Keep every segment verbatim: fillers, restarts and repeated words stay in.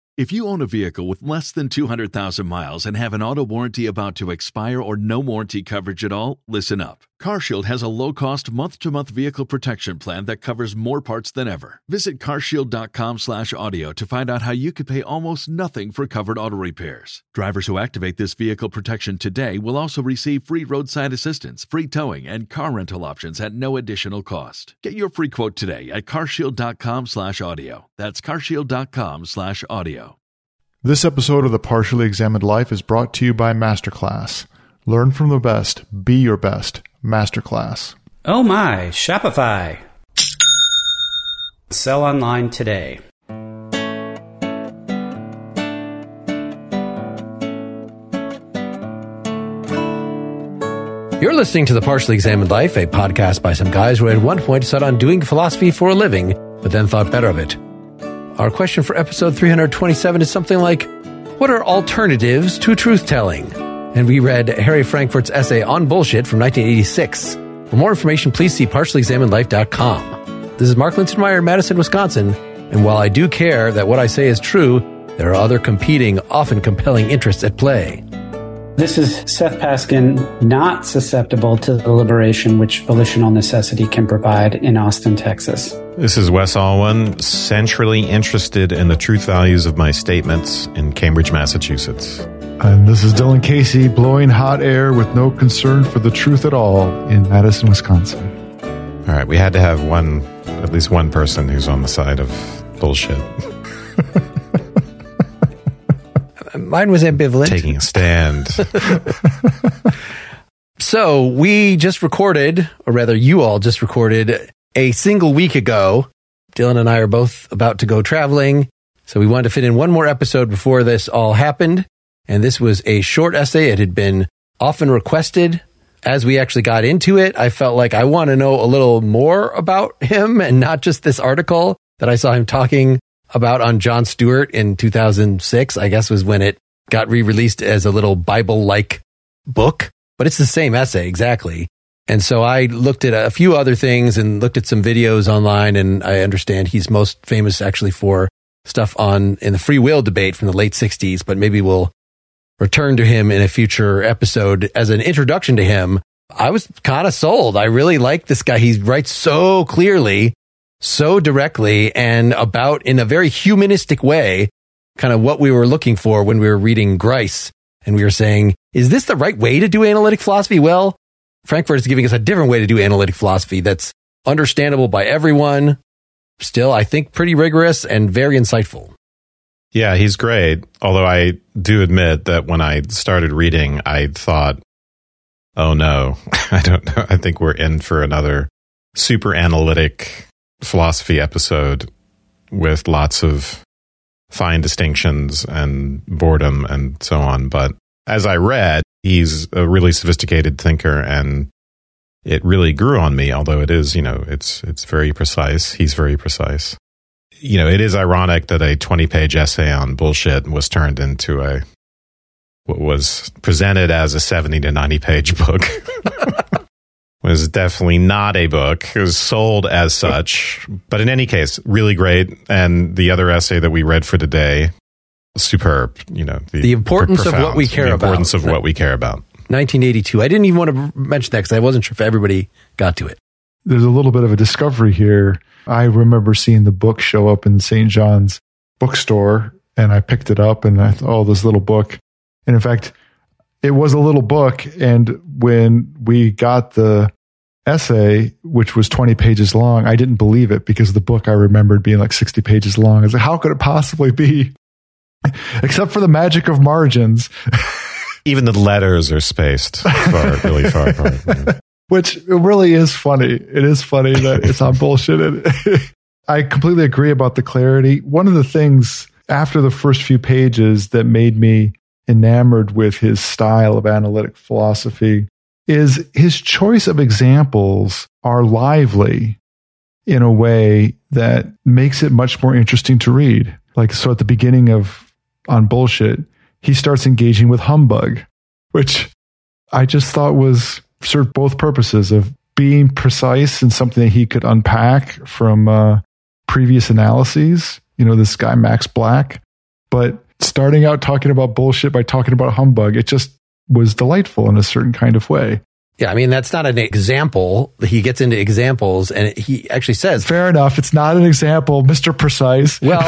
If you own a vehicle with less than two hundred thousand miles and have an auto warranty about to expire or no warranty coverage at all, listen up. CarShield has a low-cost month-to-month vehicle protection plan that covers more parts than ever. Visit carshield.com slash audio to find out how you could pay almost nothing for covered auto repairs. Drivers who activate this vehicle protection today will also receive free roadside assistance, free towing, and car rental options at no additional cost. Get your free quote today at carshield.com slash audio. That's carshield.com slash audio. This episode of The Partially Examined Life is brought to you by Masterclass. Learn from the best. Be your best. Masterclass. Oh my, Shopify. Sell online today. You're listening to The Partially Examined Life, a podcast by some guys who at one point set on doing philosophy for a living, but then thought better of it. Our question for episode three hundred twenty-seven is something like, what are alternatives to truth-telling? And we read Harry Frankfurt's essay On Bullshit from nineteen eighty-six. For more information, please see partially examined life dot com. This is Mark Linsenmeyer in Madison, Wisconsin, and while I do care that what I say is true, there are other competing, often compelling interests at play. This is Seth Paskin, not susceptible to the liberation which volitional necessity can provide in Austin, Texas. This is Wes Alwan, centrally interested in the truth values of my statements in Cambridge, Massachusetts. And this is Dylan Casey, blowing hot air with no concern for the truth at all in Madison, Wisconsin. All right, we had to have one, at least one person who's on the side of bullshit. Mine was ambivalent. Taking a stand. So we just recorded, or rather you all just recorded, a single week ago. Dylan and I are both about to go traveling, so we wanted to fit in one more episode before this all happened. And this was a short essay. It had been often requested. As we actually got into it, I felt like I want to know a little more about him and not just this article that I saw him talking about on Jon Stewart in two thousand six, I guess was when it got re-released as a little Bible-like book. But it's the same essay, exactly. And so I looked at a few other things and looked at some videos online, and I understand he's most famous actually for stuff on in the free will debate from the late sixties, but maybe we'll return to him in a future episode. As an introduction to him, I was kind of sold. I really like this guy. He writes so clearly, so directly, and about in a very humanistic way, kind of what we were looking for when we were reading Grice. And we were saying, is this the right way to do analytic philosophy? Well, Frankfurt is giving us a different way to do analytic philosophy that's understandable by everyone. Still, I think pretty rigorous and very insightful. Yeah, he's great. Although I do admit that when I started reading, I thought, oh no, I don't know. I think we're in for another super analytic philosophy episode with lots of fine distinctions and boredom and so on. But as I read, he's a really sophisticated thinker, and it really grew on me, although it is, you know, it's it's very precise. He's very precise. You know, it is ironic that a twenty-page essay on bullshit was turned into a, what was presented as a seventy to ninety-page book. Was definitely not a book. It was sold as such. But in any case, really great. And the other essay that we read for today, superb. You know, the, the importance of what we care the about. The importance of what we care about. nineteen eighty-two. I didn't even want to mention that because I wasn't sure if everybody got to it. There's a little bit of a discovery here. I remember seeing the book show up in Saint John's bookstore, and I picked it up, and I thought, oh, this little book. And in fact, it was a little book, and when we got the essay, which was twenty pages long, I didn't believe it because the book I remembered being like sixty pages long. I was like, how could it possibly be? Except for the magic of margins. Even the letters are spaced far, really far apart. Which it really is funny. It is funny that it's on bullshit. I completely agree about the clarity. One of the things after the first few pages that made me enamored with his style of analytic philosophy is his choice of examples are lively in a way that makes it much more interesting to read. Like, so at the beginning of On Bullshit, he starts engaging with humbug, which I just thought was served both purposes of being precise and something that he could unpack from uh, previous analyses. You know, this guy, Max Black, But starting out talking about bullshit by talking about humbug, it just was delightful in a certain kind of way. Yeah, I mean, that's not an example. He gets into examples, and he actually says... Fair enough. It's not an example, Mister Precise. Well,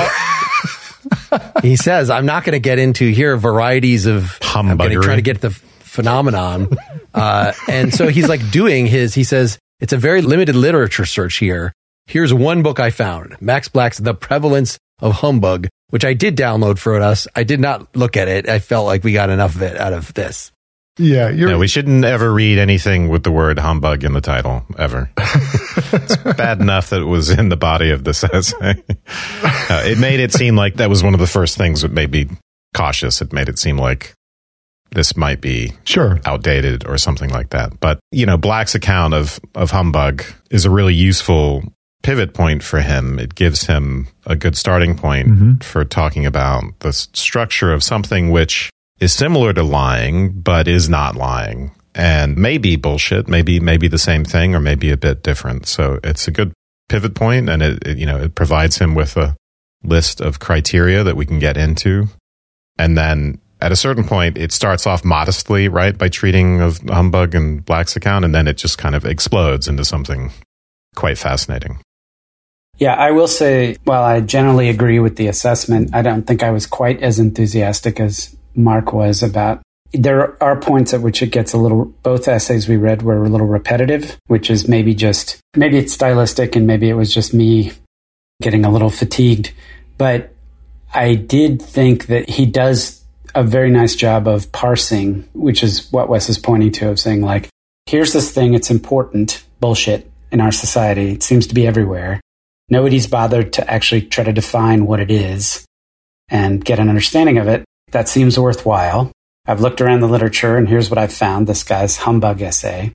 he says, I'm not going to get into here varieties of... Humbuggery. I'm going to try to get the phenomenon. uh, and so he's like doing his... He says, it's a very limited literature search here. Here's one book I found. Max Black's The Prevalence of Humbug, which I did download for us. I did not look at it. I felt like we got enough of it out of this. Yeah, you're... No, we shouldn't ever read anything with the word humbug in the title, ever. It's bad enough that it was in the body of this essay. Uh, it made it seem like that was one of the first things that made me cautious. It made it seem like this might be sure outdated or something like that. But, you know, Black's account of, of humbug is a really useful pivot point for him. It gives him a good starting point mm-hmm. for talking about the structure of something which is similar to lying, but is not lying, and maybe bullshit, maybe maybe the same thing, or maybe a bit different. So it's a good pivot point, and it, it you know it provides him with a list of criteria that we can get into, and then at a certain point, it starts off modestly, right, by treating of humbug and Black's account, and then it just kind of explodes into something quite fascinating. Yeah, I will say, while I generally agree with the assessment, I don't think I was quite as enthusiastic as Mark was about. There are points at which it gets a little, both essays we read were a little repetitive, which is maybe just, maybe it's stylistic and maybe it was just me getting a little fatigued. But I did think that he does a very nice job of parsing, which is what Wes is pointing to, of saying like, here's this thing, it's important, bullshit in our society. It seems to be everywhere. Nobody's bothered to actually try to define what it is and get an understanding of it. That seems worthwhile. I've looked around the literature, and here's what I've found, this guy's humbug essay.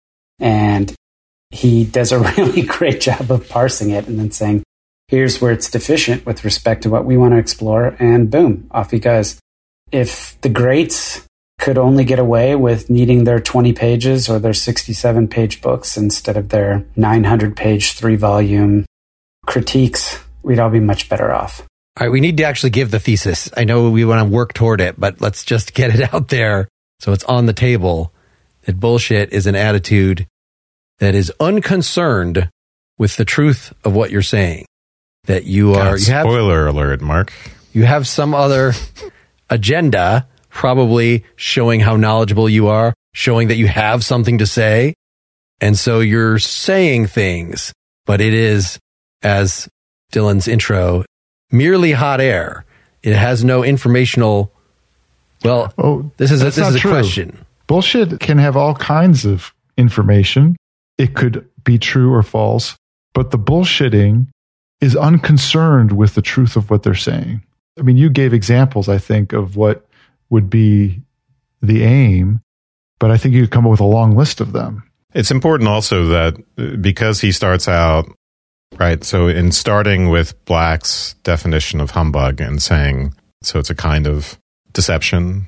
And he does a really great job of parsing it and then saying, here's where it's deficient with respect to what we want to explore, and boom, off he goes. If the greats could only get away with needing their twenty pages or their sixty-seven page books instead of their nine hundred page, three-volume critiques, we'd all be much better off. All right, we need to actually give the thesis. I know we want to work toward it, but let's just get it out there so it's on the table that bullshit is an attitude that is unconcerned with the truth of what you're saying. That you are... God, you have, spoiler alert, Mark. You have some other agenda, probably showing how knowledgeable you are, showing that you have something to say. And so you're saying things, but it is, as Dylan's intro, merely hot air. It has no informational. Well, oh, this is a, this is a question. Bullshit can have all kinds of information. It could be true or false, but the bullshitting is unconcerned with the truth of what they're saying. I mean, you gave examples, I think, of what would be the aim, but I think you could come up with a long list of them. It's important also that because he starts out. Right. So in starting with Black's definition of humbug and saying, so it's a kind of deception,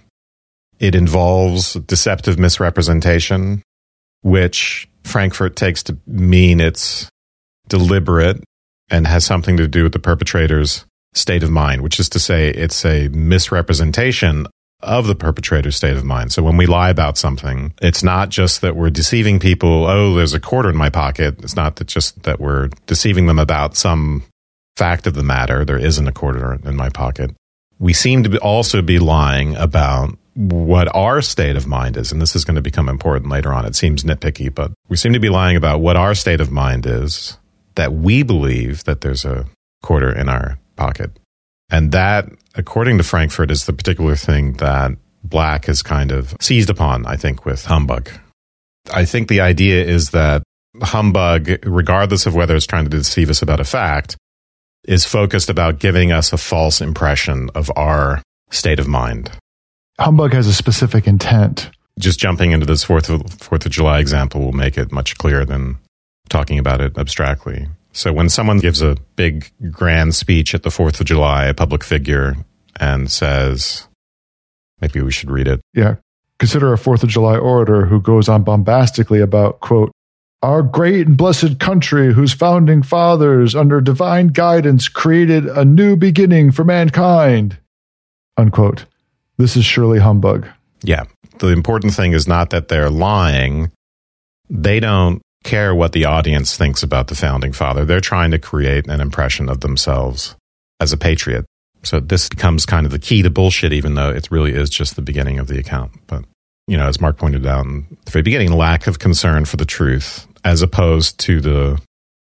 it involves deceptive misrepresentation, which Frankfurt takes to mean it's deliberate and has something to do with the perpetrator's state of mind, which is to say it's a misrepresentation of the perpetrator's state of mind. So when we lie about something, it's not just that we're deceiving people, oh, there's a quarter in my pocket. It's not that just that we're deceiving them about some fact of the matter. There isn't a quarter in my pocket. We seem to be also be lying about what our state of mind is. And this is going to become important later on. It seems nitpicky, but we seem to be lying about what our state of mind is, that we believe that there's a quarter in our pocket. And that, according to Frankfurt, is the particular thing that Black has kind of seized upon, I think, with humbug. I think the idea is that humbug, regardless of whether it's trying to deceive us about a fact, is focused about giving us a false impression of our state of mind. Humbug has a specific intent. Just jumping into this Fourth of, Fourth of July example will make it much clearer than talking about it abstractly. So when someone gives a big, grand speech at the Fourth of July, a public figure, and says, maybe we should read it. Yeah. Consider a Fourth of July orator who goes on bombastically about, quote, our great and blessed country whose founding fathers, under divine guidance, created a new beginning for mankind. unquote. This is surely humbug. Yeah. The important thing is not that they're lying. They don't care what the audience thinks about the founding father. They're trying to create an impression of themselves as a patriot. So this becomes kind of the key to bullshit, even though it really is just the beginning of the account. But, you know, as Mark pointed out in the very beginning, lack of concern for the truth, as opposed to the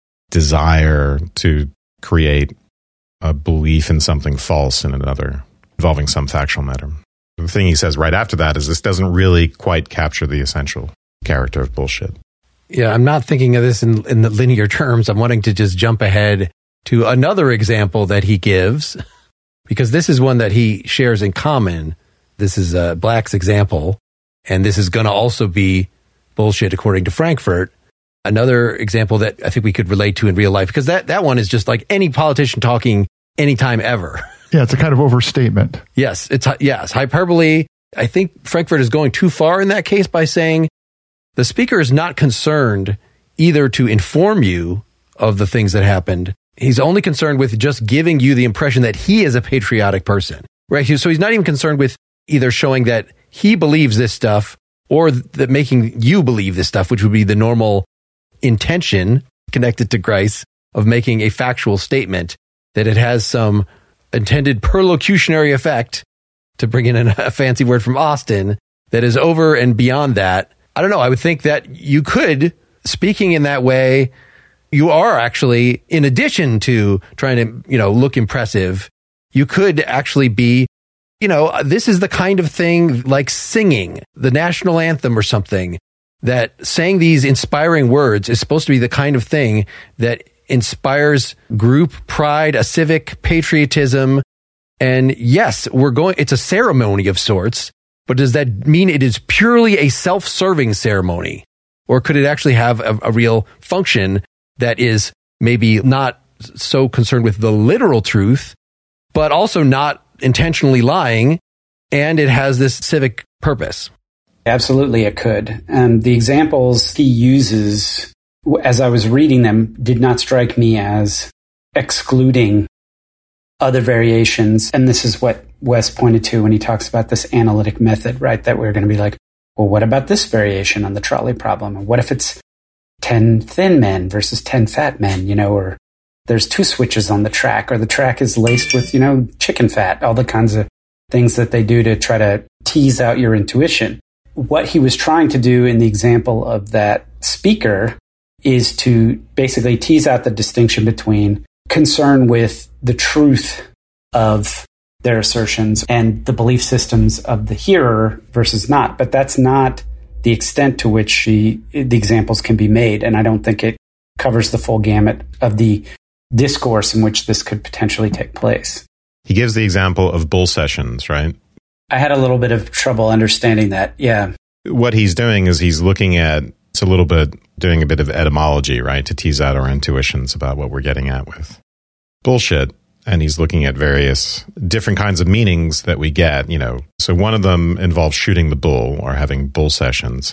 desire to create a belief in something false in another, involving some factual matter. The thing he says right after that is this doesn't really quite capture the essential character of bullshit. Yeah, I'm not thinking of this in, in the linear terms. I'm wanting to just jump ahead to another example that he gives, because this is one that he shares in common. This is uh, Black's example, and this is going to also be bullshit according to Frankfurt. Another example that I think we could relate to in real life, because that, that one is just like any politician talking anytime ever. Yeah, it's a kind of overstatement. Yes, it's yes, hyperbole. I think Frankfurt is going too far in that case by saying the speaker is not concerned either to inform you of the things that happened. He's only concerned with just giving you the impression that he is a patriotic person, right? So he's not even concerned with either showing that he believes this stuff or that making you believe this stuff, which would be the normal intention connected to Grice of making a factual statement, that it has some intended perlocutionary effect, to bring in a fancy word from Austin, that is over and beyond that. I don't know. I would think that you could, speaking in that way, you are actually, in addition to trying to, you know, look impressive, you could actually be, you know, this is the kind of thing like singing the national anthem or something, that saying these inspiring words is supposed to be the kind of thing that inspires group pride, a civic patriotism. And yes, we're going, it's a ceremony of sorts, but does that mean it is purely a self-serving ceremony? Or could it actually have a, a real function that is maybe not so concerned with the literal truth, but also not intentionally lying, and it has this civic purpose? Absolutely, it could. Um, the examples he uses, as I was reading them, did not strike me as excluding other variations. And this is what Wes pointed to when he talks about this analytic method, right? That we're going to be like, well, what about this variation on the trolley problem? And what if it's ten thin men versus ten fat men, you know, or there's two switches on the track, or the track is laced with, you know, chicken fat, all the kinds of things that they do to try to tease out your intuition. What he was trying to do in the example of that speaker is to basically tease out the distinction between concern with the truth of their assertions and the belief systems of the hearer versus not. But that's not the extent to which he, the examples can be made. And I don't think it covers the full gamut of the discourse in which this could potentially take place. He gives the example of bull sessions, right? I had a little bit of trouble understanding that. Yeah. What he's doing is he's looking at, it's a little bit, doing a bit of etymology, right? To tease out our intuitions about what we're getting at with bullshit. And he's looking at various different kinds of meanings that we get, you know. So one of them involves shooting the bull or having bull sessions.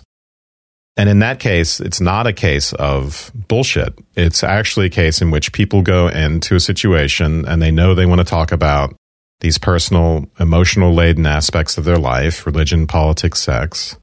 And in that case, it's not a case of bullshit. It's actually a case in which people go into a situation and they know they want to talk about these personal, emotional laden aspects of their life, religion, politics, sex.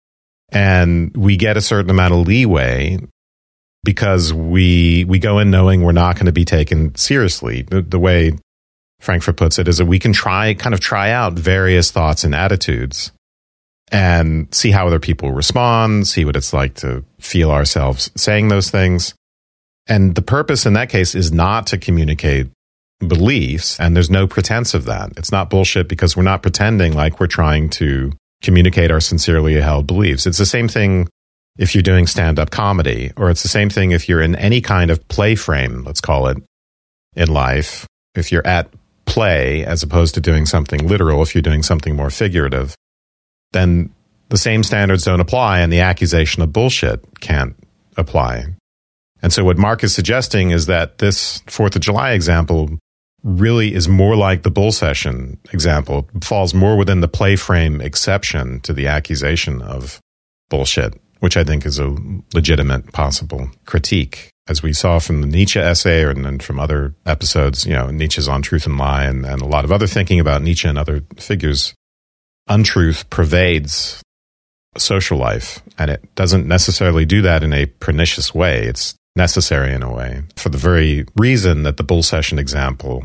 And we get a certain amount of leeway because we we go in knowing we're not going to be taken seriously. The, the way Frankfurt puts it is that we can try, kind of try out various thoughts and attitudes and see how other people respond, see what it's like to feel ourselves saying those things. And the purpose in that case is not to communicate beliefs, and there's no pretense of that. It's not bullshit because we're not pretending like we're trying to communicate our sincerely held beliefs. It's the same thing if you're doing stand-up comedy, or it's the same thing if you're in any kind of play frame, let's call it, in life. If you're at play as opposed to doing something literal, if you're doing something more figurative, then the same standards don't apply and the accusation of bullshit can't apply. And so what Mark is suggesting is that this Fourth of July example really is more like the bull session example, it falls more within the play frame exception to the accusation of bullshit, which I think is a legitimate possible critique. as we saw from the Nietzsche essay and then from other episodes, you know, Nietzsche's on Truth and Lie and, and a lot of other thinking about Nietzsche and other figures, untruth pervades social life. And it doesn't necessarily do that in a pernicious way. It's necessary in a way for the very reason that the bull session example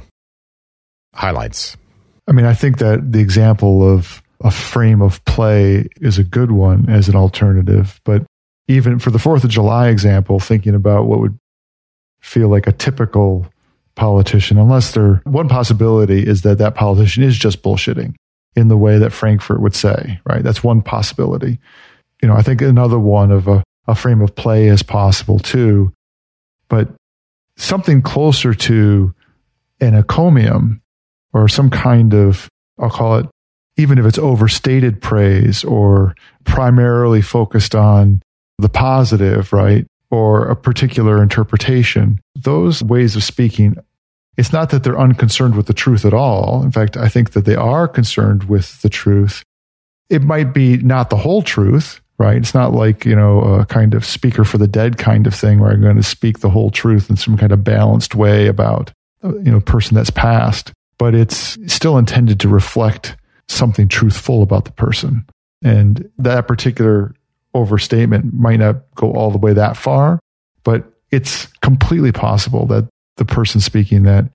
highlights. I mean, I think that the example of a frame of play is a good one as an alternative, but even for the fourth of July example, thinking about what would feel like a typical politician, unless they're, one possibility is that that politician is just bullshitting in the way that Frankfurt would say, right? That's one possibility. You know, I think another one of a, a frame of play is possible too, but something closer to an encomium or some kind of, I'll call it, even if it's overstated praise or primarily focused on the positive, right? Or a particular interpretation. Those ways of speaking, it's not that they're unconcerned with the truth at all. In fact, I think that they are concerned with the truth. It might be not the whole truth, right? It's not like, you know, a kind of speaker for the dead kind of thing where I'm going to speak the whole truth in some kind of balanced way about, you know, a person that's passed. But it's still intended to reflect something truthful about the person. And that particular overstatement might not go all the way that far, but it's completely possible that the person speaking that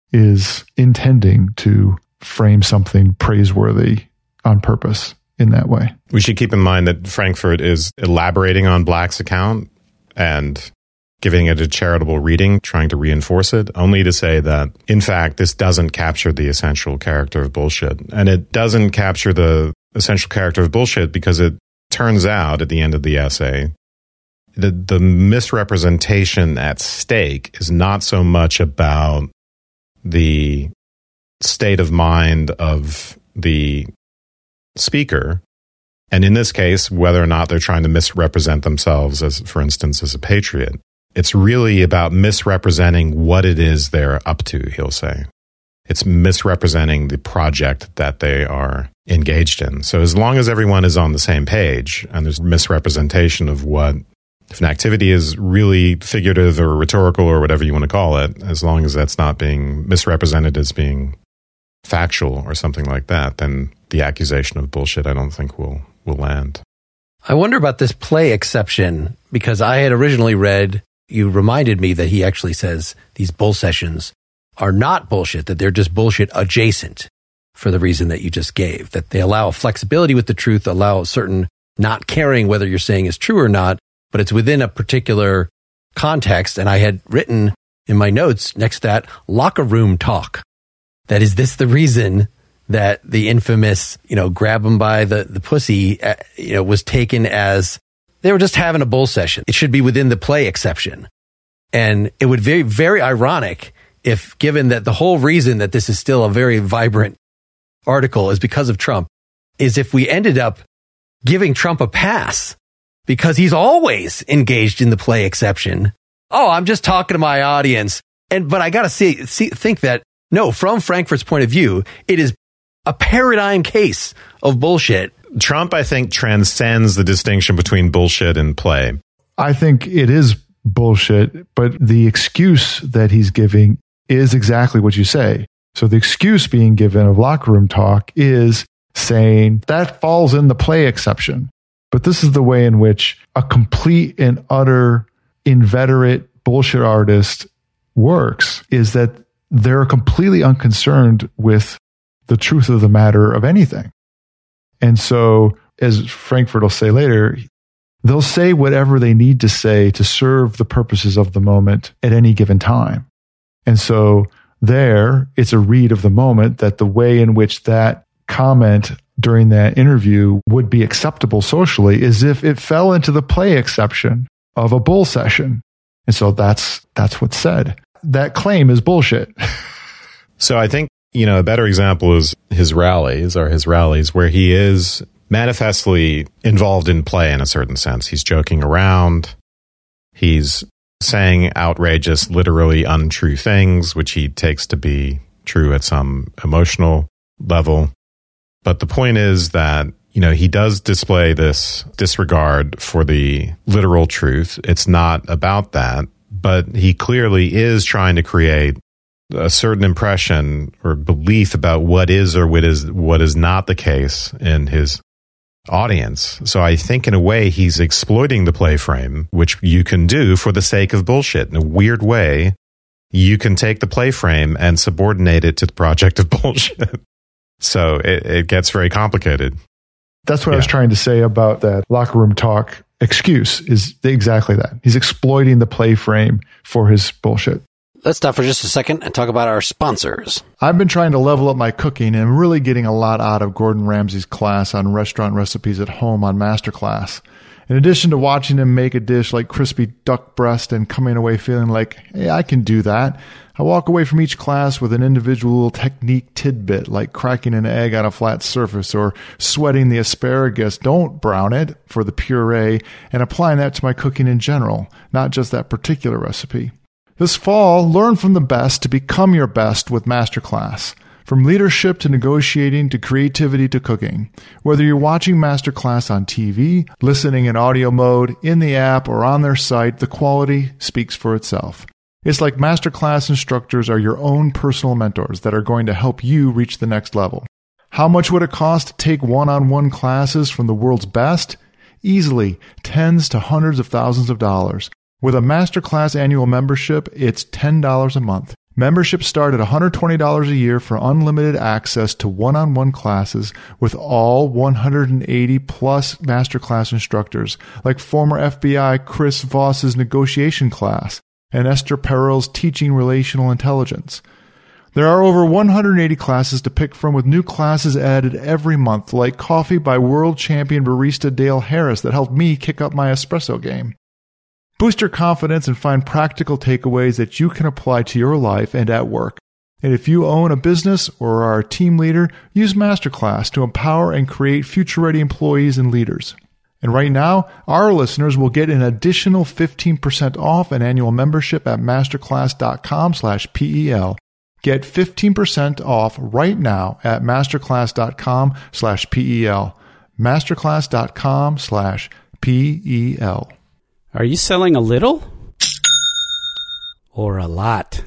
is intending to frame something praiseworthy on purpose in that way. We should keep in mind that Frankfurt is elaborating on Black's account and giving it a charitable reading, trying to reinforce it, only to say that, in fact, this doesn't capture the essential character of bullshit. And it doesn't capture the essential character of bullshit because it turns out at the end of the essay that the misrepresentation at stake is not so much about the state of mind of the speaker, and in this case, whether or not they're trying to misrepresent themselves as, for instance, as a patriot. It's really about misrepresenting what it is they're up to, he'll say. It's misrepresenting the project that they are engaged in. So as long as everyone is on the same page and there's misrepresentation of what, if an activity is really figurative or rhetorical or whatever you want to call it, as long as that's not being misrepresented as being factual or something like that, then the accusation of bullshit, I don't think will will land. I wonder about this play exception, because I had originally read, you reminded me that he actually says these bull sessions are not bullshit, that they're just bullshit adjacent for the reason that you just gave, that they allow a flexibility with the truth, allow a certain not caring whether you're saying is true or not, but it's within a particular context. And I had written in my notes next to that, locker room talk. That is this the reason that the infamous, you know, grab them by the, the pussy, uh, you know, was taken as they were just having a bull session. It should be within the play exception. And it would be very, very ironic if, given that the whole reason that this is still a very vibrant article is because of Trump, is if we ended up giving Trump a pass because he's always engaged in the play exception. Oh, I'm just talking to my audience. And, but I got to see, see, think that, no, from Frankfurt's point of view, it is a paradigm case of bullshit. Trump, I think, transcends the distinction between bullshit and play. I think it is bullshit, but the excuse that he's giving is exactly what you say. So the excuse being given of locker room talk is saying that falls in the play exception. But this is the way in which a complete and utter inveterate bullshit artist works, is that they're completely unconcerned with the truth of the matter of anything. And so, as Frankfurt will say later, they'll say whatever they need to say to serve the purposes of the moment at any given time. And so there, it's a read of the moment that the way in which that comment during that interview would be acceptable socially is if it fell into the play exception of a bull session. And so that's that's what's said. That claim is bullshit. So I think, you know, a better example is his rallies or his rallies where he is manifestly involved in play in a certain sense. He's joking around. He's saying outrageous, literally untrue things, which he takes to be true at some emotional level. But the point is that, you know, he does display this disregard for the literal truth. It's not about that, but he clearly is trying to create a certain impression or belief about what is or what is what is not the case in his audience. So I think in a way he's exploiting the play frame, which you can do for the sake of bullshit. In a weird way, you can take the play frame and subordinate it to the project of bullshit. So it, it gets very complicated. That's what yeah. I was trying to say about that locker room talk excuse is exactly that. He's exploiting the play frame for his bullshit. Let's stop for just a second and talk about our sponsors. I've been trying to level up my cooking and I'm really getting a lot out of Gordon Ramsay's class on restaurant recipes at home on Masterclass. In addition to watching him make a dish like crispy duck breast and coming away feeling like, hey, I can do that, I walk away from each class with an individual technique tidbit like cracking an egg on a flat surface or sweating the asparagus, don't brown it, for the puree, and applying that to my cooking in general, not just that particular recipe. This fall, learn from the best to become your best with Masterclass. From leadership to negotiating to creativity to cooking. Whether you're watching Masterclass on T V, listening in audio mode, in the app, or on their site, the quality speaks for itself. It's like Masterclass instructors are your own personal mentors that are going to help you reach the next level. How much would it cost to take one-on-one classes from the world's best? Easily, tens to hundreds of thousands of dollars. With a Masterclass annual membership, it's ten dollars a month. Memberships start at one hundred twenty dollars a year for unlimited access to one-on-one classes with all one hundred eighty plus Masterclass instructors, like former F B I Chris Voss's negotiation class and Esther Perel's teaching relational intelligence. There are over one hundred eighty classes to pick from with new classes added every month, like Coffee by world champion barista Dale Harris that helped me kick up my espresso game. Boost your confidence and find practical takeaways that you can apply to your life and at work. And if you own a business or are a team leader, use Masterclass to empower and create future-ready employees and leaders. And right now, our listeners will get an additional fifteen percent off an annual membership at masterclass.com slash PEL. Get fifteen percent off right now at masterclass.com slash PEL. Masterclass.com slash PEL. Are you selling a little or a lot?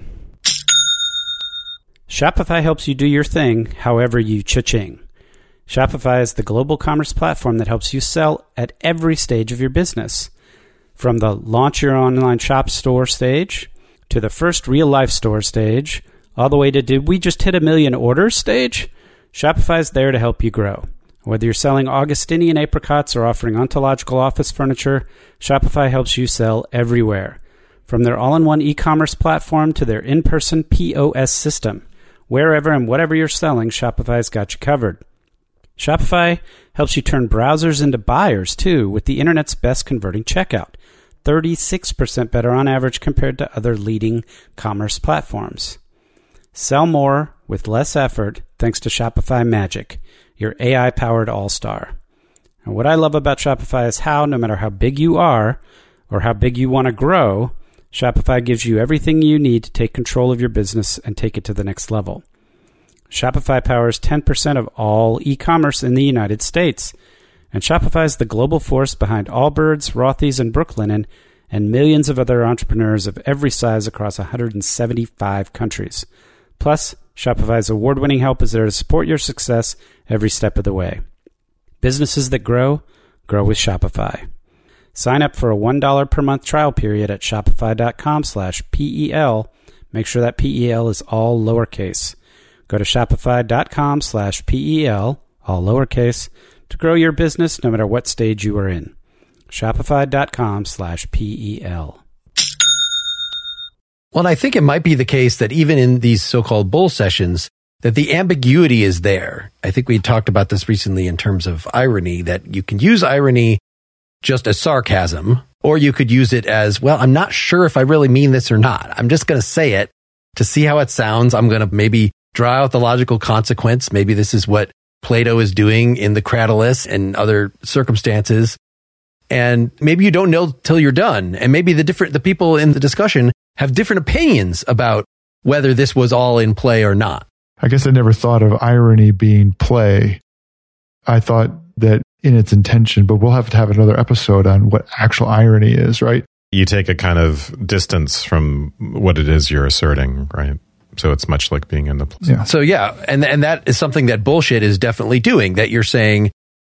Shopify helps you do your thing however you cha-ching. Shopify is the global commerce platform that helps you sell at every stage of your business. From the launch your online shop store stage to the first real-life store stage, all the way to did we just hit a million orders stage, Shopify is there to help you grow. Whether you're selling Augustinian apricots or offering ontological office furniture, Shopify helps you sell everywhere. From their all-in-one e-commerce platform to their in-person P O S system. Wherever and whatever you're selling, Shopify's got you covered. Shopify helps you turn browsers into buyers, too, with the internet's best converting checkout. thirty-six percent better on average compared to other leading commerce platforms. Sell more with less effort thanks to Shopify Magic, your A I-powered all-star. And what I love about Shopify is how, no matter how big you are or how big you want to grow, Shopify gives you everything you need to take control of your business and take it to the next level. Shopify powers ten percent of all e-commerce in the United States. And Shopify is the global force behind Allbirds, Rothy's, and Brooklinen, and millions of other entrepreneurs of every size across one hundred seventy-five countries. Plus, Shopify's award-winning help is there to support your success every step of the way. Businesses that grow, grow with Shopify. Sign up for a one dollar per month trial period at shopify.com slash PEL. Make sure that P E L is all lowercase. Go to shopify.com slash PEL, all lowercase, to grow your business no matter what stage you are in. Shopify.com slash PEL. Well, I think it might be the case that even in these so-called bull sessions, that the ambiguity is there. I think we talked about this recently in terms of irony, that you can use irony just as sarcasm, or you could use it as, well, I'm not sure if I really mean this or not. I'm just going to say it to see how it sounds. I'm going to maybe draw out the logical consequence. Maybe this is what Plato is doing in the Cratylus and other circumstances. And maybe you don't know till you're done. And maybe the different, the people in the discussion have different opinions about whether this was all in play or not. I guess I never thought of irony being play. I thought that in its intention, but we'll have to have another episode on what actual irony is, right? You take a kind of distance from what it is you're asserting, right? So it's much like being in the place. Yeah. So yeah, and and that is something that bullshit is definitely doing, that you're saying,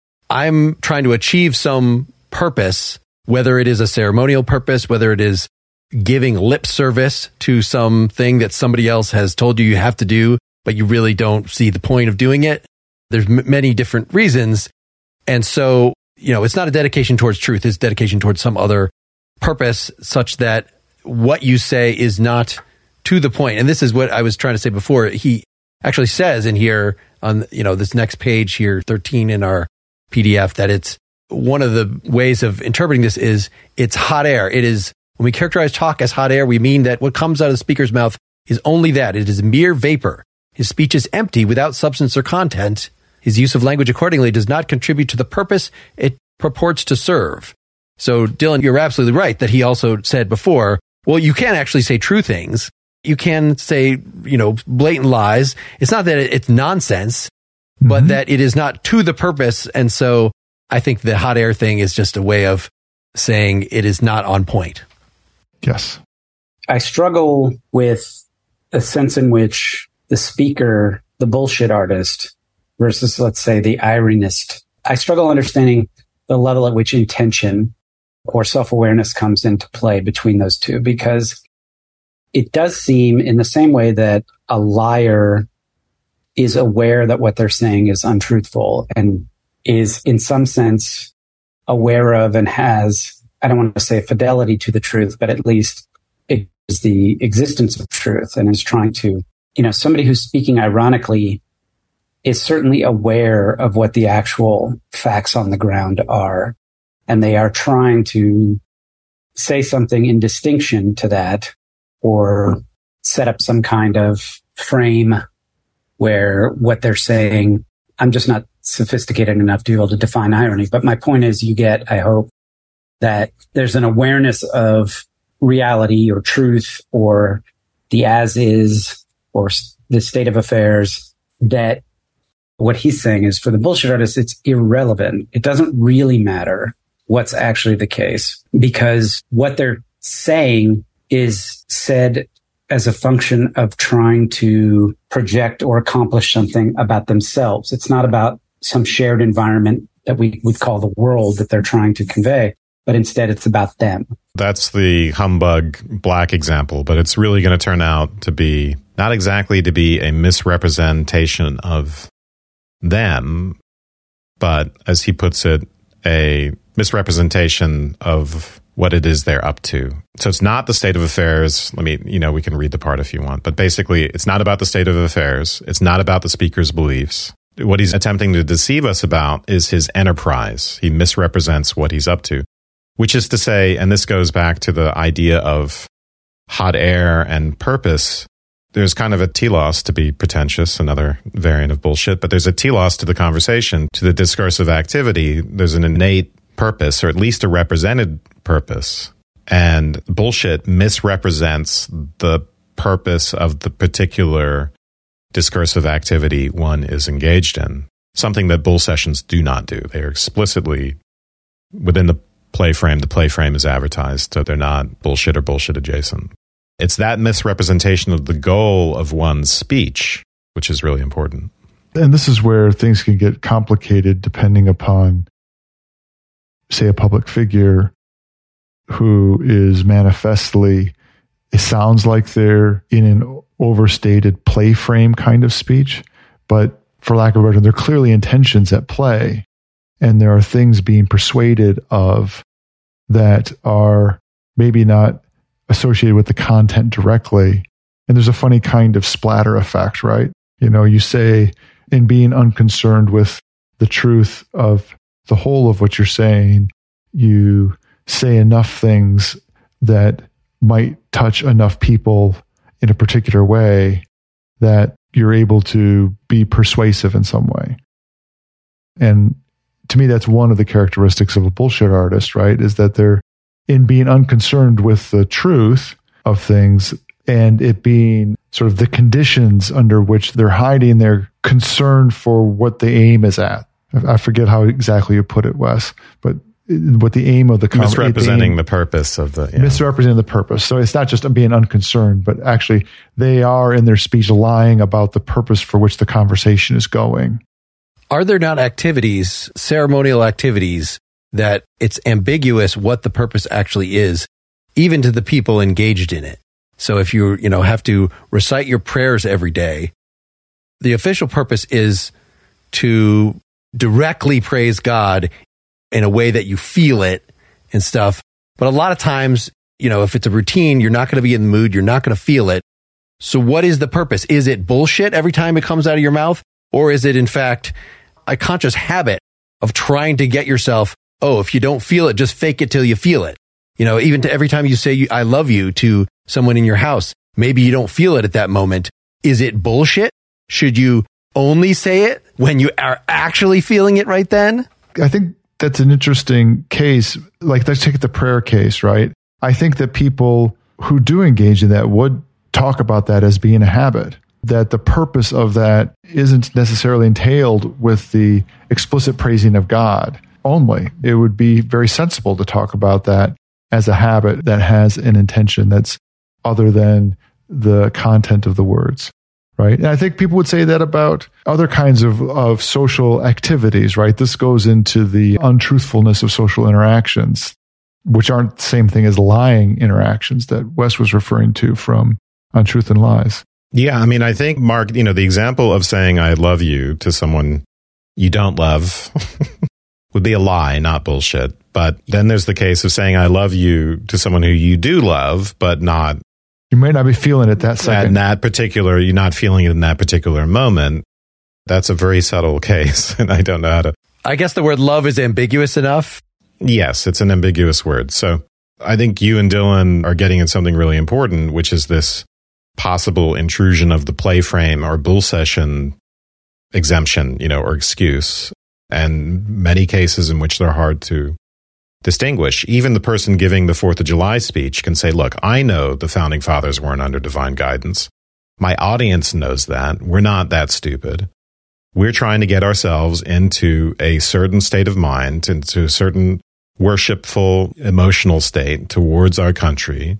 I'm trying to achieve some purpose, whether it is a ceremonial purpose, whether it is giving lip service to something that somebody else has told you you have to do, but you really don't see the point of doing it. There's m- many different reasons. And so, you know, it's not a dedication towards truth, it's dedication towards some other purpose, such that what you say is not to the point. And this is what I was trying to say before. He actually says in here on, you know, this next page here, thirteen in our P D F, that it's one of the ways of interpreting this is it's hot air. It is, when we characterize talk as hot air, we mean that what comes out of the speaker's mouth is only that. It is mere vapor. His speech is empty without substance or content. His use of language accordingly does not contribute to the purpose it purports to serve. So Dylan, you're absolutely right that he also said before, well, you can actually say true things. You can say, you know, blatant lies. It's not that it's nonsense, mm-hmm. but that it is not to the purpose. And so I think the hot air thing is just a way of saying it is not on point. Yes. I struggle with a sense in which the speaker, the bullshit artist, versus, let's say, the ironist. I struggle understanding the level at which intention or self-awareness comes into play between those two, because it does seem in the same way that a liar is aware that what they're saying is untruthful and is in some sense aware of and has, I don't want to say fidelity to the truth, but at least it is the existence of truth and is trying to, you know, somebody who's speaking ironically is certainly aware of what the actual facts on the ground are. And they are trying to say something in distinction to that, or set up some kind of frame where what they're saying, I'm just not sophisticated enough to be able to define irony. But my point is, you get, I hope, that there's an awareness of reality or truth or the as is or the state of affairs, that what he's saying is, for the bullshit artist, it's irrelevant. It doesn't really matter what's actually the case, because what they're saying is said as a function of trying to project or accomplish something about themselves. It's not about some shared environment that we would call the world that they're trying to convey, but instead it's about them. That's the humbug black example, but it's really going to turn out to be not exactly to be a misrepresentation of them, but as he puts it, a misrepresentation of what it is they're up to. So it's not the state of affairs. Let me, you know, we can read the part if you want, but basically it's not about the state of affairs. It's not about the speaker's beliefs. What he's attempting to deceive us about is his enterprise. He misrepresents what he's up to, which is to say, and this goes back to the idea of hot air and purpose. There's kind of a telos, to be pretentious, another variant of bullshit, but there's a telos to the conversation, to the discursive activity. There's an innate purpose, or at least a represented purpose. And bullshit misrepresents the purpose of the particular discursive activity one is engaged in. Something that bull sessions do not do. They are explicitly within the play frame. The play frame is advertised, so they're not bullshit or bullshit adjacent. It's that misrepresentation of the goal of one's speech, which is really important. And this is where things can get complicated depending upon, say, a public figure who is manifestly, it sounds like they're in an overstated play frame kind of speech, but for lack of a better term, there are clearly intentions at play, and there are things being persuaded of that are maybe not associated with the content directly. And there's a funny kind of splatter effect, right? You know, you say, in being unconcerned with the truth of the whole of what you're saying, you say enough things that might touch enough people in a particular way that you're able to be persuasive in some way. And to me, that's one of the characteristics of a bullshit artist, right? Is that they're, in being unconcerned with the truth of things and it being sort of the conditions under which they're hiding their concern for what the aim is at. I forget how exactly you put it, Wes, but what the aim of the conversation. Misrepresenting the, the purpose of the... Yeah. Misrepresenting the purpose. So it's not just being unconcerned, but actually they are in their speech lying about the purpose for which the conversation is going. Are there not activities, ceremonial activities, that it's ambiguous what the purpose actually is, even to the people engaged in it? So if you, you know, have to recite your prayers every day, the official purpose is to directly praise God in a way that you feel it and stuff. But a lot of times, you know, if it's a routine, you're not going to be in the mood. You're not going to feel it. So what is the purpose? Is it bullshit every time it comes out of your mouth? Or is it, in fact, a conscious habit of trying to get yourself, oh, if you don't feel it, just fake it till you feel it. You know, even to every time you say, I love you to someone in your house, maybe you don't feel it at that moment. Is it bullshit? Should you only say it when you are actually feeling it right then? I think that's an interesting case. Like, let's take the prayer case, right? I think that people who do engage in that would talk about that as being a habit, that the purpose of that isn't necessarily entailed with the explicit praising of God only. It would be very sensible to talk about that as a habit that has an intention that's other than the content of the words, right? And I think people would say that about other kinds of, of social activities, right? This goes into the untruthfulness of social interactions, which aren't the same thing as lying interactions that Wes was referring to from Untruth and Lies. Yeah, I mean, I think, Mark, you know, the example of saying I love you to someone you don't love would be a lie, not bullshit. But then there's the case of saying I love you to someone who you do love, but not... You may not be feeling it that second. In that particular, you're not feeling it in that particular moment. That's a very subtle case, and I don't know how to... I guess the word love is ambiguous enough. Yes, it's an ambiguous word. So I think you and Dylan are getting at something really important, which is this possible intrusion of the play frame or bull session exemption, you know, or excuse, and many cases in which they're hard to distinguish. Even the person giving the Fourth of July speech can say, look, I know the founding fathers weren't under divine guidance. My audience knows that. We're not that stupid. We're trying to get ourselves into a certain state of mind, into a certain worshipful, emotional state towards our country.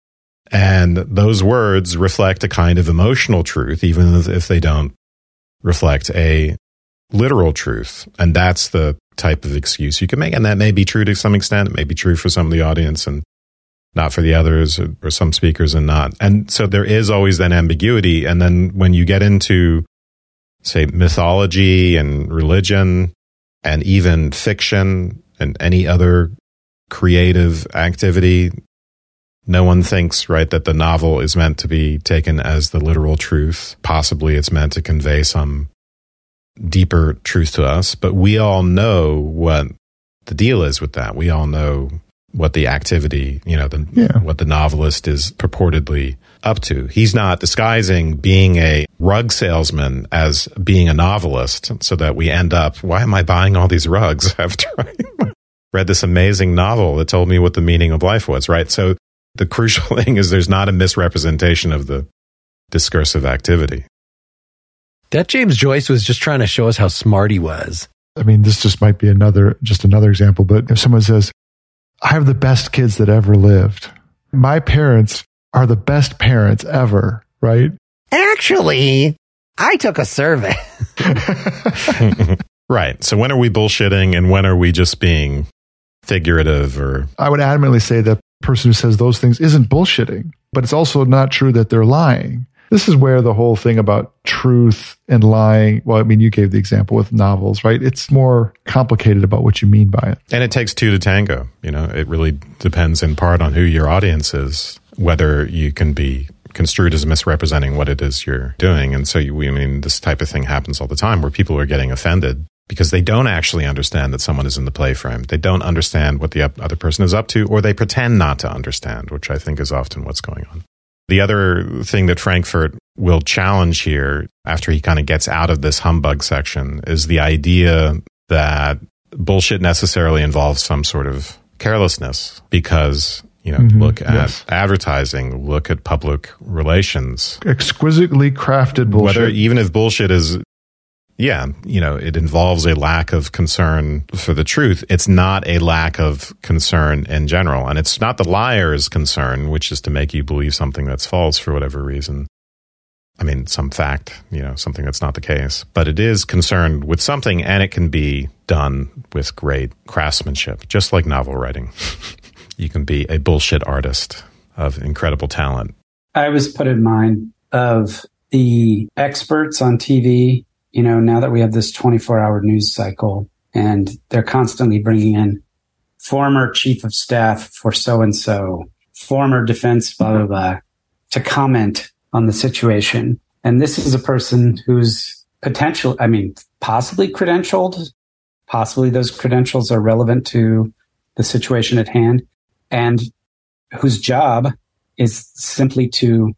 And those words reflect a kind of emotional truth, even if they don't reflect a literal truth. And that's the type of excuse you can make. And that may be true to some extent. It may be true for some of the audience and not for the others, or, or some speakers and not. And so there is always that ambiguity. And then when you get into, say, mythology and religion and even fiction and any other creative activity, no one thinks, right, that the novel is meant to be taken as the literal truth. Possibly it's meant to convey some deeper truth to us, but we all know what the deal is with that. We all know what the activity, you know, the, yeah. what the novelist is purportedly up to. He's not disguising being a rug salesman as being a novelist so that we end up, why am I buying all these rugs after I read this amazing novel that told me what the meaning of life was, right? So the crucial thing is there's not a misrepresentation of the discursive activity. That James Joyce was just trying to show us how smart he was. I mean, this just might be another, just another example, but if someone says, I have the best kids that ever lived. My parents are the best parents ever, right? Actually, I took a survey. Right. So when are we bullshitting and when are we just being figurative? Or I would adamantly say that person who says those things isn't bullshitting, but it's also not true that they're lying. This is where the whole thing about truth and lying, well, I mean, you gave the example with novels, right? It's more complicated about what you mean by it. And it takes two to tango. You know, it really depends in part on who your audience is, whether you can be construed as misrepresenting what it is you're doing. And so, you, I mean, this type of thing happens all the time where people are getting offended because they don't actually understand that someone is in the play frame. They don't understand what the other person is up to, or they pretend not to understand, which I think is often what's going on. The other thing that Frankfurt will challenge here after he kind of gets out of this humbug section is the idea that bullshit necessarily involves some sort of carelessness because, you know, mm-hmm, look at yes. advertising, look at public relations. Exquisitely crafted bullshit. Whether, even if bullshit is yeah, you know, it involves a lack of concern for the truth. It's not a lack of concern in general. And it's not the liar's concern, which is to make you believe something that's false for whatever reason. I mean, some fact, you know, something that's not the case. But it is concerned with something, and it can be done with great craftsmanship, just like novel writing. You can be a bullshit artist of incredible talent. I was put in mind of the experts on T V, you know, now that we have this twenty-four hour news cycle, and they're constantly bringing in former chief of staff for so-and-so, former defense, blah, blah, blah, to comment on the situation. And this is a person who's potential, I mean, possibly credentialed, possibly those credentials are relevant to the situation at hand, and whose job is simply to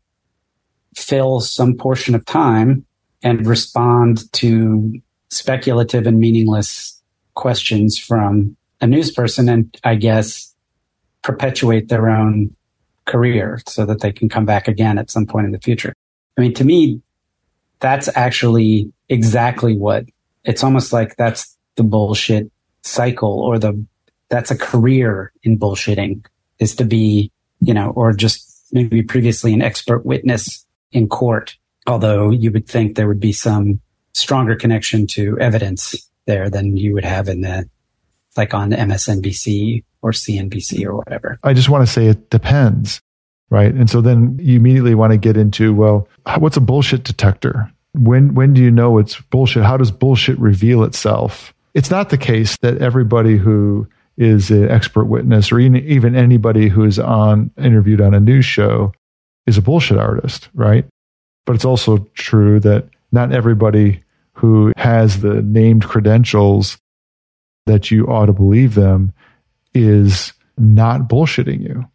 fill some portion of time and respond to speculative and meaningless questions from a news person, and I guess perpetuate their own career so that they can come back again at some point in the future. I mean, to me, that's actually exactly what it's almost like that's the bullshit cycle, or the that's a career in bullshitting, is to be, you know, or just maybe previously an expert witness in court. Although you would think there would be some stronger connection to evidence there than you would have in the, like on M S N B C or C N B C or whatever. I just want to say it depends, right? And so then you immediately want to get into, well, what's a bullshit detector? When when do you know it's bullshit? How does bullshit reveal itself? It's not the case that everybody who is an expert witness, or even, even anybody who is on interviewed on a news show, is a bullshit artist, right? But it's also true that not everybody who has the named credentials that you ought to believe them is not bullshitting you.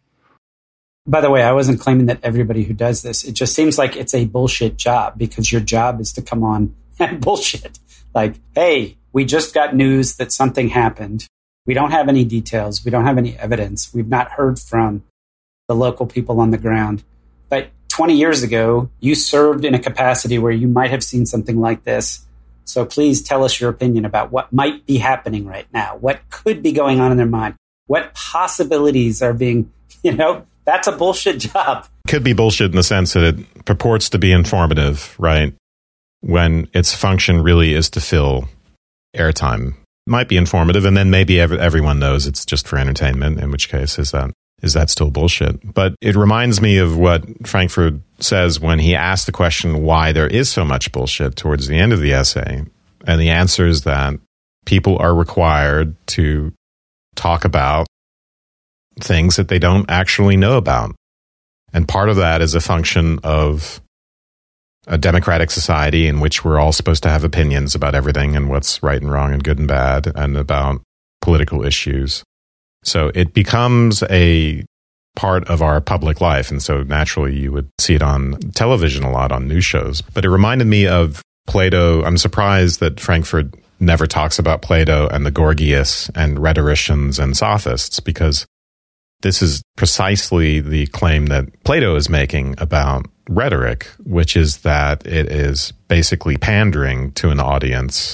By the way, I wasn't claiming that everybody who does this. It just seems like it's a bullshit job, because your job is to come on and bullshit. Like, hey, we just got news that something happened. We don't have any details. We don't have any evidence. We've not heard from the local people on the ground. But twenty years ago, you served in a capacity where you might have seen something like this. So please tell us your opinion about what might be happening right now. What could be going on in their mind? What possibilities are being, you know, that's a bullshit job. Could be bullshit in the sense that it purports to be informative, right? When its function really is to fill airtime. Might be informative, and then maybe every, everyone knows it's just for entertainment, in which case is that is that still bullshit? But it reminds me of what Frankfurt says when he asked the question why there is so much bullshit towards the end of the essay. And the answer is that people are required to talk about things that they don't actually know about. And part of that is a function of a democratic society in which we're all supposed to have opinions about everything and what's right and wrong and good and bad, and about political issues. So it becomes a part of our public life. And so naturally you would see it on television a lot, on news shows. But it reminded me of Plato. I'm surprised that Frankfurt never talks about Plato and the Gorgias and rhetoricians and sophists, because this is precisely the claim that Plato is making about rhetoric, which is that it is basically pandering to an audience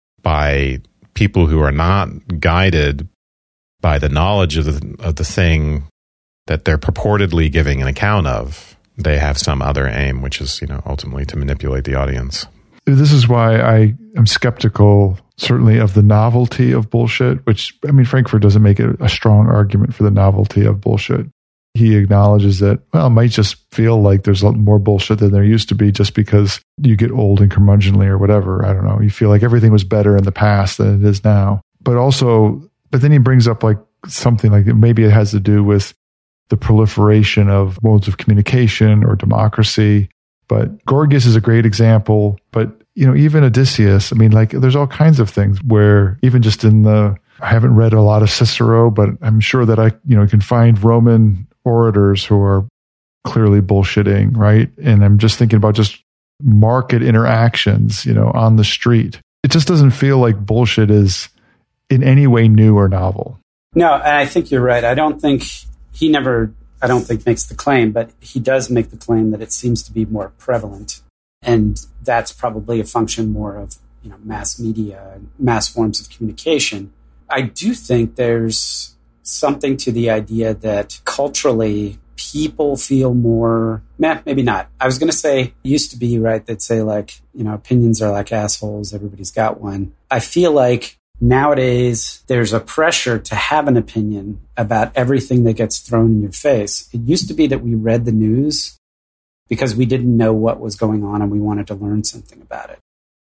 by people who are not guided by the knowledge of the, of the thing that they're purportedly giving an account of. They have some other aim, which is, you know, ultimately to manipulate the audience. This is why I am skeptical, certainly, of the novelty of bullshit, which, I mean, Frankfurt doesn't make a, a strong argument for the novelty of bullshit. He acknowledges that, well, it might just feel like there's a lot more bullshit than there used to be just because you get old and curmudgeonly or whatever. I don't know. You feel like everything was better in the past than it is now. But also, but then he brings up like something like maybe it has to do with the proliferation of modes of communication or democracy. But Gorgias is a great example. But, you know, even Odysseus, I mean, like there's all kinds of things where even just in the, I haven't read a lot of Cicero, but I'm sure that I, you know, can find Roman orators who are clearly bullshitting, right? And I'm just thinking about just market interactions, you know, on the street. It just doesn't feel like bullshit is in any way new or novel. No, and I think you're right. I don't think he never, I don't think makes the claim, but he does make the claim that it seems to be more prevalent. And that's probably a function more of, you know, mass media, mass forms of communication. I do think there's something to the idea that culturally people feel more, meh, maybe not. I was going to say, it used to be, right, they'd say like, you know, opinions are like assholes. Everybody's got one. I feel like nowadays there's a pressure to have an opinion about everything that gets thrown in your face. It used to be that we read the news because we didn't know what was going on and we wanted to learn something about it.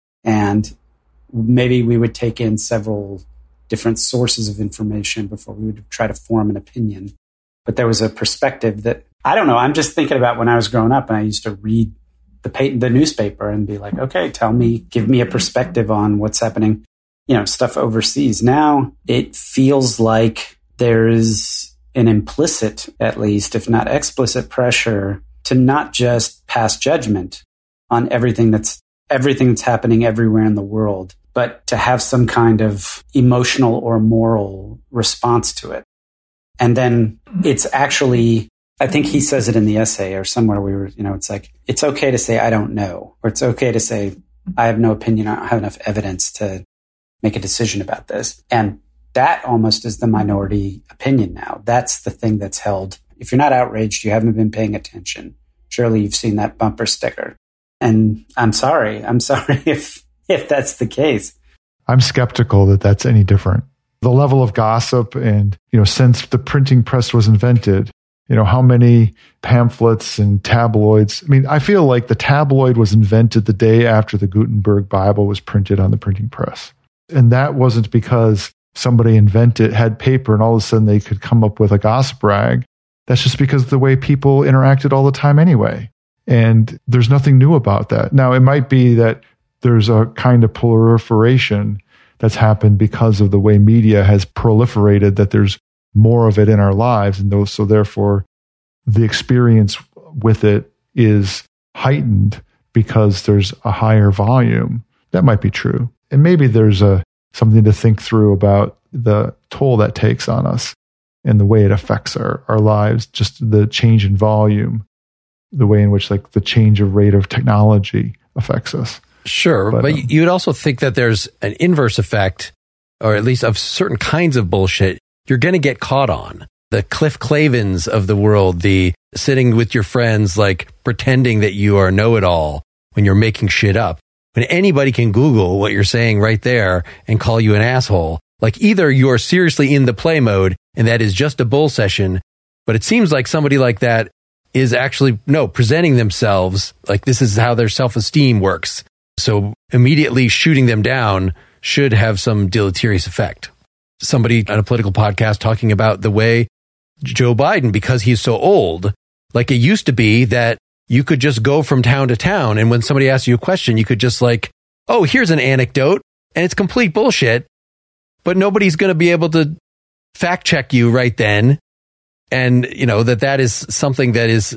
And maybe we would take in several different sources of information before we would try to form an opinion. But there was a perspective that, I don't know, I'm just thinking about when I was growing up and I used to read the pa- the newspaper and be like, okay, tell me, give me a perspective on what's happening, you know, stuff overseas. Now it feels like there is an implicit, at least, if not explicit pressure to not just pass judgment on everything that's everything that's happening everywhere in the world, but to have some kind of emotional or moral response to it. And then it's actually, I think he says it in the essay or somewhere we were, you know, it's like, it's okay to say, I don't know, or it's okay to say, I have no opinion. I don't have enough evidence to make a decision about this. And that almost is the minority opinion now. That's the thing that's held. If you're not outraged, you haven't been paying attention. Surely you've seen that bumper sticker. And I'm sorry. I'm sorry if if that's the case. I'm skeptical that that's any different. The level of gossip and, you know, since the printing press was invented, you know, how many pamphlets and tabloids. I mean, I feel like the tabloid was invented the day after the Gutenberg Bible was printed on the printing press. And that wasn't because somebody invented, had paper, and all of a sudden they could come up with a gossip rag. That's just because of the way people interacted all the time anyway. And there's nothing new about that. Now, it might be that there's a kind of proliferation that's happened because of the way media has proliferated, that there's more of it in our lives. And those, so therefore, the experience with it is heightened because there's a higher volume. That might be true. And maybe there's a something to think through about the toll that takes on us and the way it affects our, our lives, just the change in volume, the way in which like the change of rate of technology affects us. Sure, but, but um, you would also think that there's an inverse effect, or at least of certain kinds of bullshit you're going to get caught on. The Cliff Clavins of the world, the sitting with your friends, like pretending that you are know-it-all when you're making shit up. When anybody can Google what you're saying right there and call you an asshole. Like either you're seriously in the play mode and that is just a bull session, but it seems like somebody like that is actually, no, presenting themselves like this is how their self-esteem works. So immediately shooting them down should have some deleterious effect. Somebody on a political podcast talking about the way Joe Biden, because he's so old, like it used to be that you could just go from town to town. And when somebody asks you a question, you could just like, oh, here's an anecdote. And it's complete bullshit. But nobody's going to be able to fact check you right then. And, you know, that that is something that is,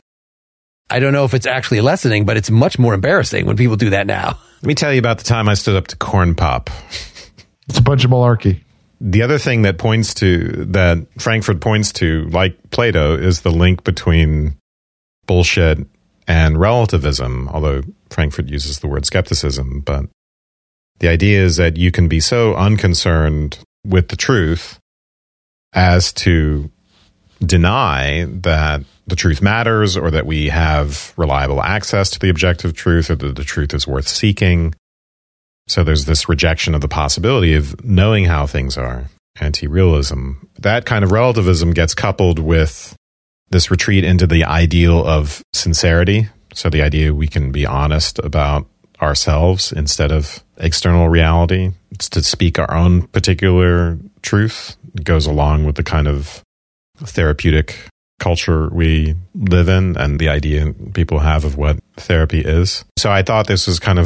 I don't know if it's actually lessening, but it's much more embarrassing when people do that now. Let me tell you about the time I stood up to Corn Pop. It's a bunch of malarkey. The other thing that points to, that Frankfurt points to, like Plato, is the link between bullshit and relativism, although Frankfurt uses the word skepticism. But the idea is that you can be so unconcerned with the truth as to deny that the truth matters, or that we have reliable access to the objective truth, or that the truth is worth seeking. So there's this rejection of the possibility of knowing how things are, anti-realism. That kind of relativism gets coupled with this retreat into the ideal of sincerity. So the idea we can be honest about ourselves instead of external reality. It's to speak our own particular truth. It goes along with the kind of therapeutic culture we live in and the idea people have of what therapy is. So I thought this was kind of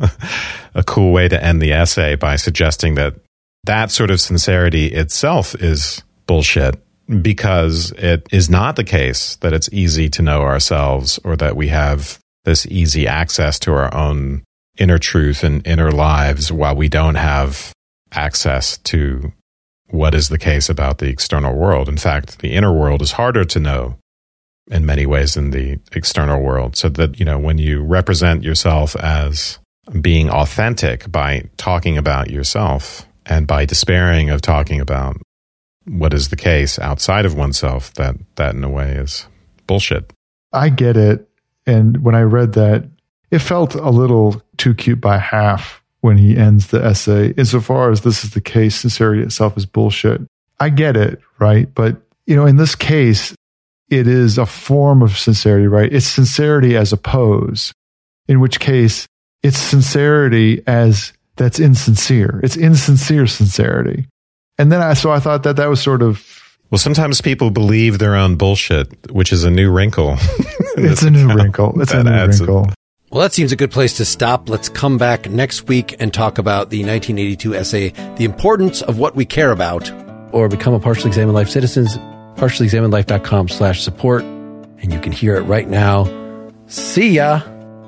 a cool way to end the essay by suggesting that that sort of sincerity itself is bullshit, because it is not the case that it's easy to know ourselves, or that we have this easy access to our own inner truth and inner lives while we don't have access to what is the case about the external world. In fact, the inner world is harder to know in many ways than the external world. So that, you know, when you represent yourself as being authentic by talking about yourself and by despairing of talking about what is the case outside of oneself, that, that in a way is bullshit. I get it. And when I read that, it felt a little too cute by half when he ends the essay. Insofar as this is the case, sincerity itself is bullshit. I get it, right? But, you know, in this case, it is a form of sincerity, right? It's sincerity as a pose, in which case it's sincerity as that's insincere. It's insincere sincerity. And then I, so I thought that that was sort of... Well, sometimes people believe their own bullshit, which is a new wrinkle. It's a new wrinkle. It's a new wrinkle. A- well, that seems a good place to stop. Let's come back next week and talk about the nineteen eighty-two essay, The Importance of What We Care About, or become a Partially Examined Life Citizens, partially examined life dot com slash support. And you can hear it right now. See ya.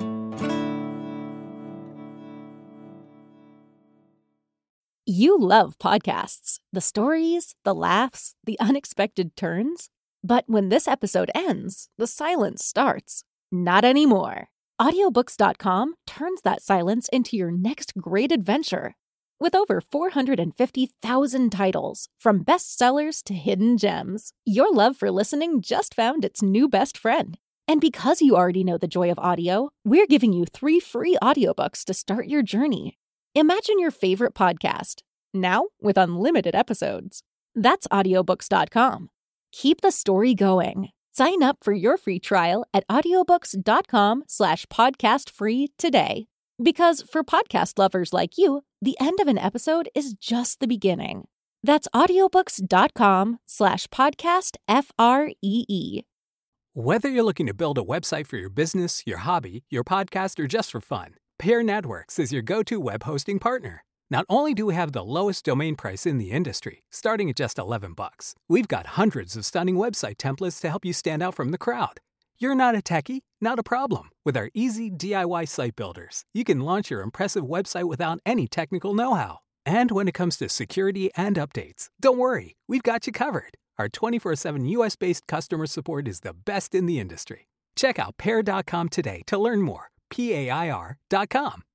You love podcasts, the stories, the laughs, the unexpected turns. But when this episode ends, the silence starts. Not anymore. audiobooks dot com turns that silence into your next great adventure. With over four hundred fifty thousand titles, from bestsellers to hidden gems, your love for listening just found its new best friend. And because you already know the joy of audio, we're giving you three free audiobooks to start your journey. Imagine your favorite podcast, now with unlimited episodes. That's audiobooks dot com. Keep the story going. Sign up for your free trial at audiobooks dot com slash podcast free today. Because for podcast lovers like you, the end of an episode is just the beginning. That's audiobooks dot com slash podcast F R E E. Whether you're looking to build a website for your business, your hobby, your podcast, or just for fun, Pair Networks is your go-to web hosting partner. Not only do we have the lowest domain price in the industry, starting at just eleven bucks, we've got hundreds of stunning website templates to help you stand out from the crowd. You're not a techie? Not a problem. With our easy D I Y site builders, you can launch your impressive website without any technical know-how. And when it comes to security and updates, don't worry, we've got you covered. Our twenty-four seven U S-based customer support is the best in the industry. Check out pair dot com today to learn more. P A I R dot com.